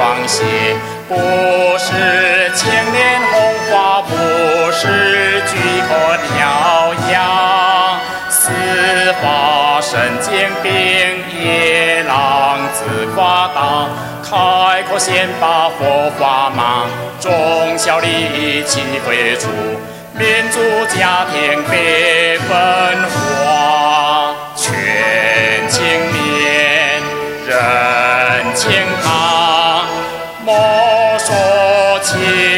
光血，不是千年红花，不是举国飘扬。四方神剑兵，野狼自夸大，开口先把火花芒，忠孝礼气归处，民族家庭被分化，全青年人情长，莫说情。